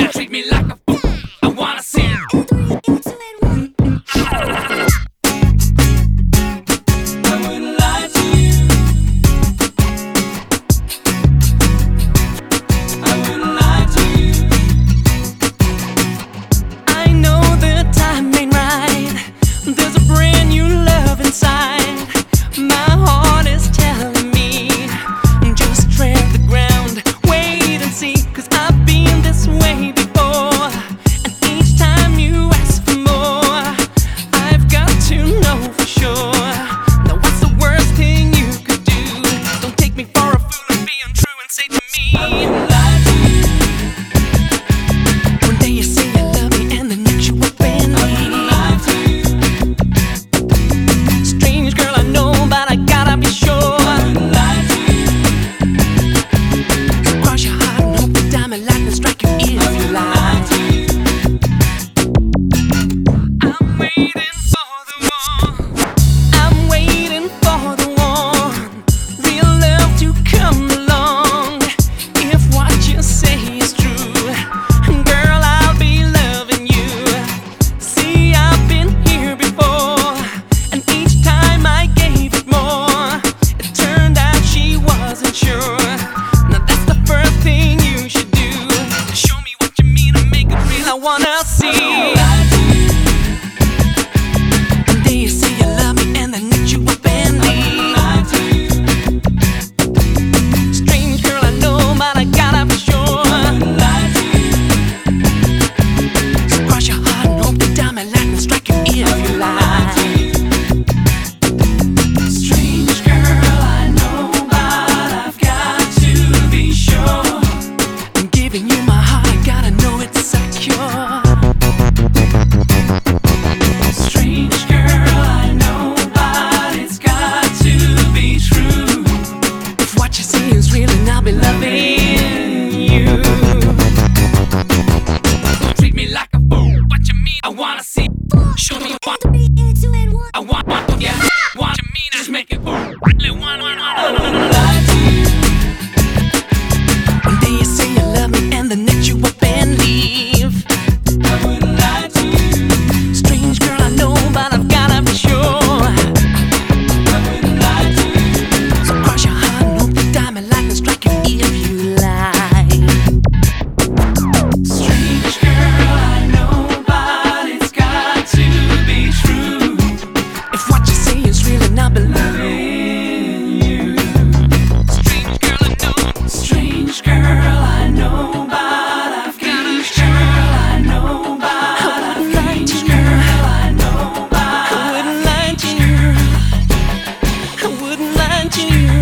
treat me like a fool. I wanna see it. I wouldn't lie to you. I wouldn't lie to you. I know the time ain't right. There's a brand new love inside. My heart is telling me just tread the ground, wait and see, 'cause I've been this way before. And each time you ask for more, I've got to know for sure. Now what's the worst thing you could do? Don't take me for a fool and be untrue and say to me, I wouldn't lie to you. one day you say you love me and the next you up and I wouldn't lie to you. strange girl I know, but I gotta be sure. I wouldn't lie to you. Cross your heart and hope the diamond lightning strike you if I you wouldn't lie lie. to you. I'm waiting for the one. I'm waiting for the one. Real love to come along. If what you say is true, girl, I'll be loving you. See, I've been here before, and each time I gave it more, it turned out she wasn't sure. Now that's the first thing you should do. Show me what you mean and make it real. I wanna see. Lie to you. One day you say you love me and the next you up and leave. Lie to you. Strange girl I know, but I gotta be sure. Lie to you. So cross your heart and hope the diamond lightning strike you if you lie. Strange girl I know, but I've got to be sure. I'm giving you my heart, I gotta know it's secure. Strange girl I know, but it's got to be true. If what you say is real, then I'll be loving you. Don't treat me like a fool. What you mean? I wanna see. Show me what I want. Yeah. What you mean? Just make it fool. Really want. Lie to you. One day you say you love me and the next you up and leave. I wouldn't lie to you. Strange girl I know, but I've gotta be sure. I wouldn't lie to you. So cross your heart and hope the diamond lightning strike you if you lie. Strange girl I know, but it's got to be true. If what you say is real, then I'll be loving You. Strange girl I know. Strange girl I know, but I've got to girl I know, but I wouldn't lie to you. girl I know, I but wouldn't lie to you. I wouldn't lie to you.